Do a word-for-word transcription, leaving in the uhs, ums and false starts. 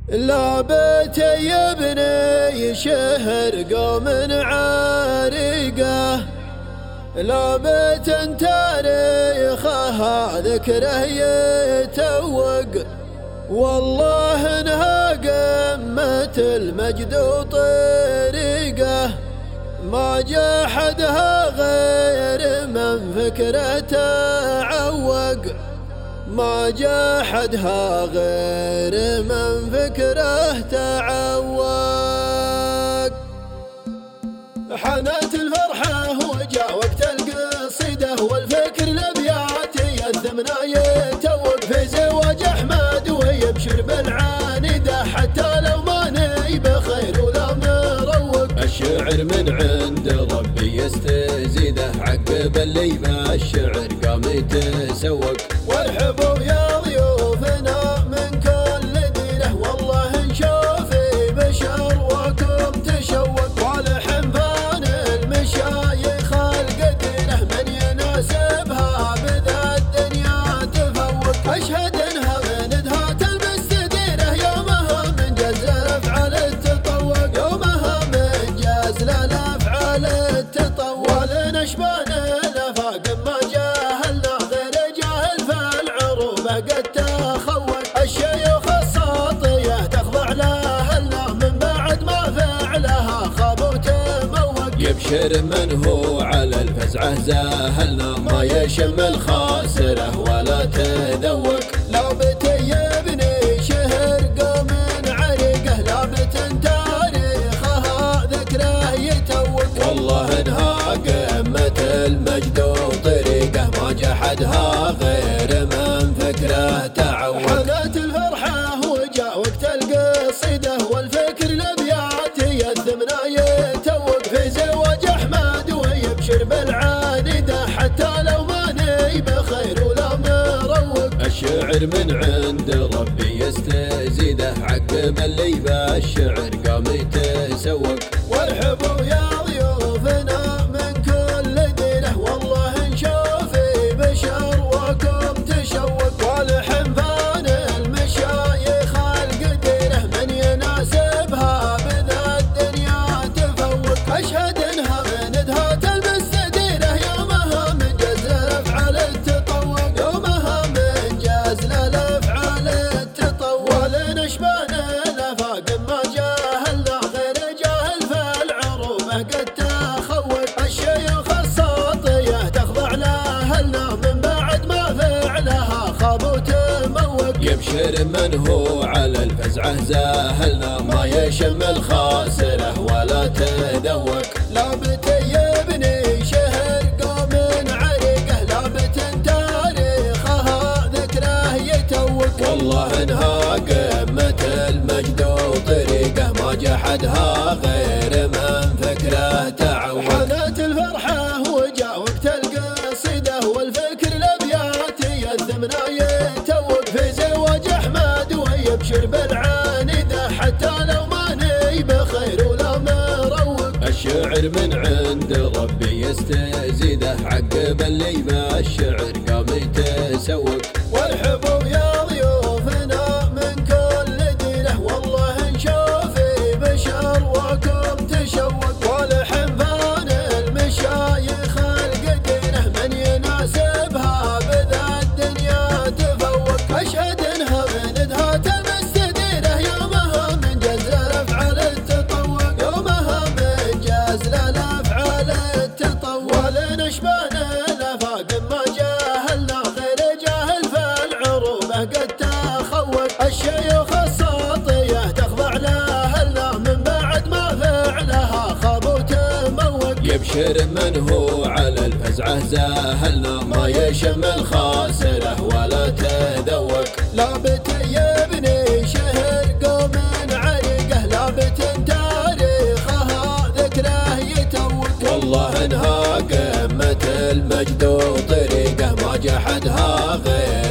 لا بيتي يبني شهر قوم عريقه، لا بيت تاريخها ذكره يتوق، والله انها قمة المجد وطريقه، ما جاحدها غير من فكره تعوق، ما جاحدها غير من فكره تعوق. حانت الفرحة وجاء وقت القصيدة، والفكر الابياتي الثمنى يتوق، في زواج احمد ويبشر بالعانده، حتى لو ما نيب خير ولا مروق. الشعر من عند ربي يستزيده، عقب اللي ما الشعر قام يتسوق. وارحبوا يا ضيوفنا من كل دينه، والله نشوفي بشر وكم تشوق، والحنفان المشايخ القديره من يناسبها بذا الدنيا تفوق. اشهد انها بندها تلبس ديره، يومها من جاز الافعال التطوق، يومها من جاز الافعال التطوق. ولنشبان الافاق ما جاهلنا غير جاهل فالعروبه قد تخوق، الشيوخ الساطيه تخضع لها من بعد ما فعلها خاب وتموق. يبشر من هو على الفزعه زاهلنا، ما يشم الخاسره ولا تذوق. لابت يبني شهر قوم عريقه، لابت تاريخها ذكره يتوق، والله انها قمة المجد وطريقه، ما جحدها غير من فكره تعوق. حانت الفرحة وجاء وقت القصيدة، والفكر الابياتي الثمنى يتوق، في زواج احمد ويبشر بالعانده، حتى لو ما نيب خير ولا مروق. الشعر من عند ربي يستزيده، عقب اللي بالشعر قام يتسوق. وارحبوا يا ضيوفنا من كل دينه، والله نشوفي بشر وكم تشوق، والحنفان المشايخ القديره من يناسبها بذا الدنيا تفوق. اشهد انها بندها تلبس ديره، يومها من جاز الافعال التطوق، يومها من جاز الافعال التطوق. ولنشبان الافاق ما جاهلنا غير جاهل فالعروبه قد تخوق، الشيوخ الساطيه تخضع لها من بعد ما فعلها خاب وتموق. يبشر من هو على الفزعه زاهلنا، ما يشم الخاسره ولا تذوق. لابت يبني شهر قوم عريقه، لابت تاريخها ذكره يتوق، والله انها قمة المجد وطريقه، ما جحدها غير من فكره تعوق. حانت الفرحة وجاء وقت القصيدة، والفكر الابياتي الثمنى يتوق، في زواج احمد ويبشر بالعانده، حتى لو ما نيب خير ولا مروق. الشعر من عند ربي يستزيده، عقب اللي ما الشعر قام يتسوق. وارحبوا يا ضيوفنا من كل دينه، والله نشوفي بشر وكم تشوق، والحنفان المشايخ القديره من يناسبها بذا الدنيا تفوق. اشهد انها بندها تلبس ديره، يومها من جاز الافعال التطوق، يومها من جاز الافعال التطوق. ولنشبان الافاق ما جاهلنا غير جاهل فالعروبه قد تخوق، الشيوخ الساطيه تخضع لها من بعد ما فعلها خاب وتموق. يبشر من هو على الفزعه زاهلنا، ما يشم الخاسره ولا تذوق. لابت يبني شهر قوم عريقه، لابت تاريخها ذكره يتوق، والله انها قمة المجد وطريقه، ما جحدها غير